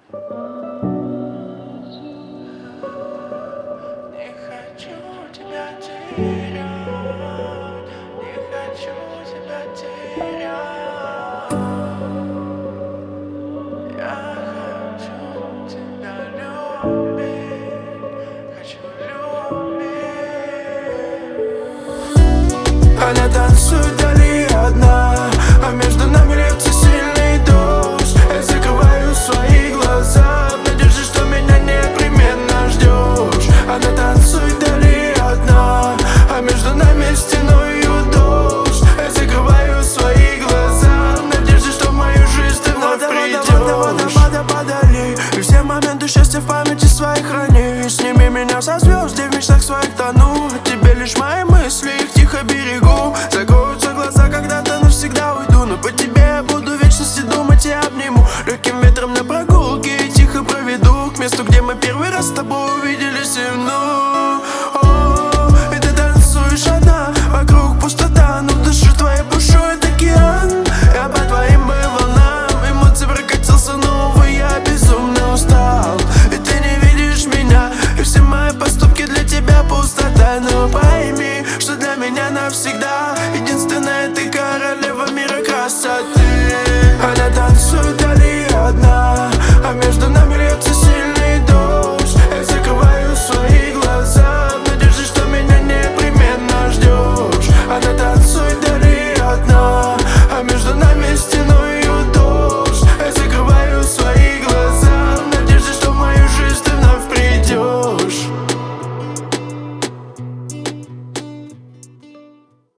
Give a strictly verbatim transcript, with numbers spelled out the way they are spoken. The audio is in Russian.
Не хочу тебя терять, не хочу тебя терять. Я хочу тебя любить, хочу любить. Она танцует вдали одна, а между нами льется сильный дождь. Я закрываю свои глаза в надежде, что меня непременно ждешь. Она танцует вдали одна, а между нами стеной дождь. Я закрываю свои глаза в надежде, что в мою жизнь ты вновь придешь. Водопадали, и все моменты счастья в памяти своей храни. Сними меня со звезд, где в мечтах своих тону. От тебе лишь мои мысли, их тихо берегу. Закроются глаза, когда-то навсегда уйду, но по тебе я буду в вечности думать и обниму. Легким ветром на прогулке тихо проведу к месту, где мы первый раз с тобой увиделись и вновь.